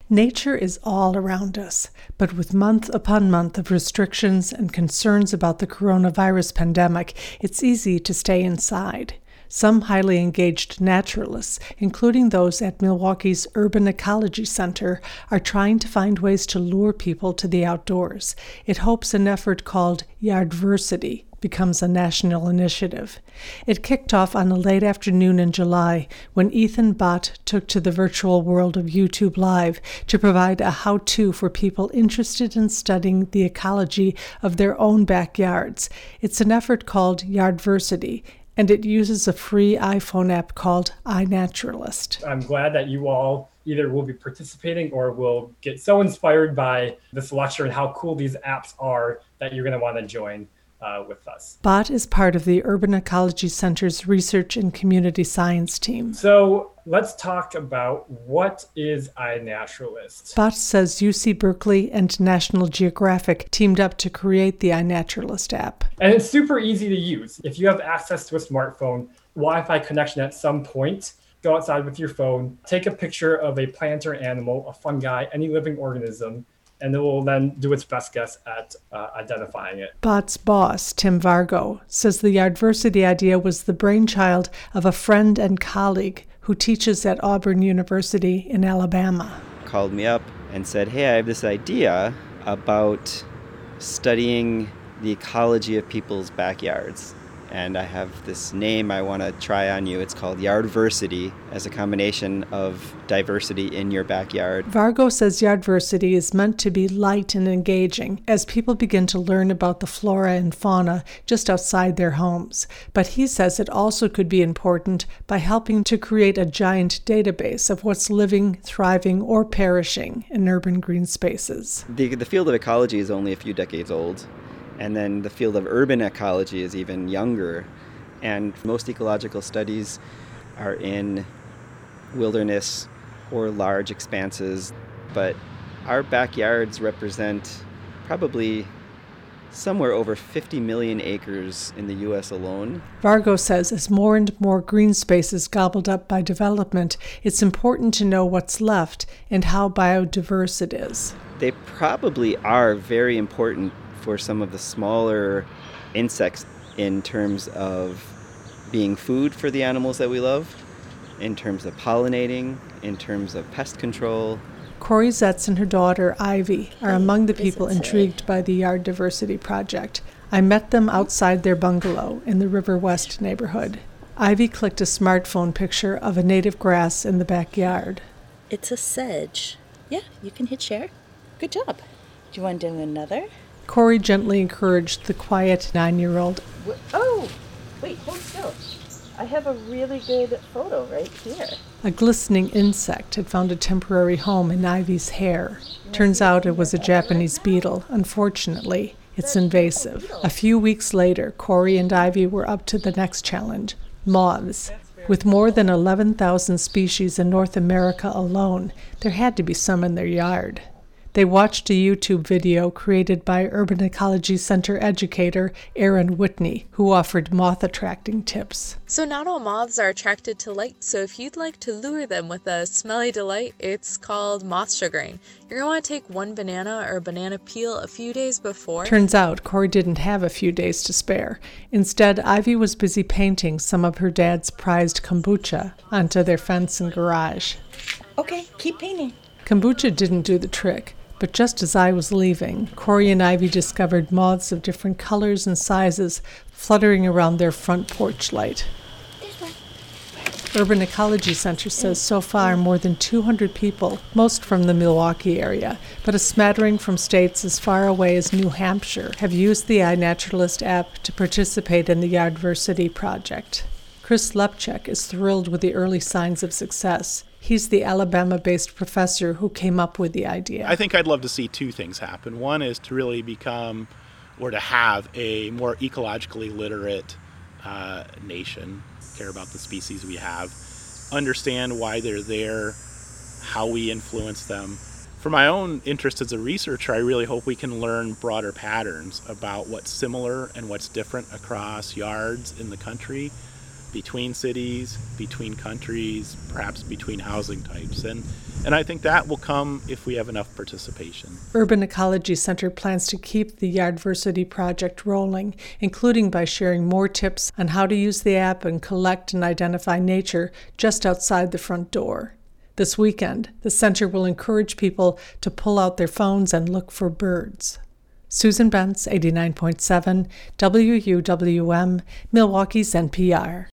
Nature is all around us, but with month upon month of restrictions and concerns about the coronavirus pandemic, it's easy to stay inside. Some highly engaged naturalists, including those at Milwaukee's Urban Ecology Center, are trying to find ways to lure people to the outdoors. It hopes an effort called Yardversity becomes a national initiative. It kicked off on a late afternoon in July when Ethan Bott took to the virtual world of YouTube Live to provide a how-to for people interested in studying the ecology of their own backyards. It's an effort called Yardversity, and it uses a free iPhone app called iNaturalist. I'm glad that you all either will be participating or will get so inspired by this lecture and how cool these apps are that you're going to want to join with us. Bott is part of the Urban Ecology Center's Research and Community Science team. So let's talk about what is iNaturalist. Bott says UC Berkeley and National Geographic teamed up to create the iNaturalist app. And it's super easy to use. If you have access to a smartphone, Wi-Fi connection at some point, go outside with your phone, take a picture of a plant or animal, a fungi, any living organism, and it will then do its best guess at identifying it. Bott's boss, Tim Vargo, says the Yardversity idea was the brainchild of a friend and colleague who teaches at Auburn University in Alabama. Called me up and said, hey, I have this idea about studying the ecology of people's backyards. And I have this name I want to try on you. It's called Yardversity, as a combination of diversity in your backyard. Vargo says Yardversity is meant to be light and engaging as people begin to learn about the flora and fauna just outside their homes. But he says it also could be important by helping to create a giant database of what's living, thriving, or perishing in urban green spaces. The field of ecology is only a few decades old. And then the field of urban ecology is even younger. And most ecological studies are in wilderness or large expanses. But our backyards represent probably somewhere over 50 million acres in the U.S. alone. Vargo says as more and more green space is gobbled up by development, it's important to know what's left and how biodiverse it is. They probably are very important for some of the smaller insects in terms of being food for the animals that we love, in terms of pollinating, in terms of pest control. Corey Zetz and her daughter, Ivy, are among the people intrigued by the Yardversity project. I met them outside their bungalow in the River West neighborhood. Ivy clicked a smartphone picture of a native grass in the backyard. It's a sedge. Yeah, you can hit share. Good job. Do you want to do another? Corey gently encouraged the quiet 9-year-old. Oh, wait, hold still. I have a really good photo right here. A glistening insect had found a temporary home in Ivy's hair. Turns out it was a Japanese beetle. Unfortunately, it's invasive. A few weeks later, Corey and Ivy were up to the next challenge, moths. With more than 11,000 species in North America alone, there had to be some in their yard. They watched a YouTube video created by Urban Ecology Center educator Erin Whitney, who offered moth-attracting tips. So not all moths are attracted to light, so if you'd like to lure them with a smelly delight, it's called moth sugaring. You're going to want to take one banana or banana peel a few days before. Turns out Corey didn't have a few days to spare. Instead, Ivy was busy painting some of her dad's prized kombucha onto their fence and garage. Okay, keep painting. Kombucha didn't do the trick. But just as I was leaving, Corey and Ivy discovered moths of different colors and sizes fluttering around their front porch light. Urban Ecology Center says so far more than 200 people, most from the Milwaukee area, but a smattering from states as far away as New Hampshire, have used the iNaturalist app to participate in the Yardversity project. Chris Lepchek is thrilled with the early signs of success. He's the Alabama-based professor who came up with the idea. I think I'd love to see two things happen. One is to really become or to have a more ecologically literate nation, care about the species we have, understand why they're there, how we influence them. For my own interest as a researcher, I really hope we can learn broader patterns about what's similar and what's different across yards in the country. between cities, between countries, perhaps between housing types. And I think that will come if we have enough participation. Urban Ecology Center plans to keep the Yardversity project rolling, including by sharing more tips on how to use the app and collect and identify nature just outside the front door. This weekend, the center will encourage people to pull out their phones and look for birds. Susan Bentz, 89.7, WUWM, Milwaukee's NPR.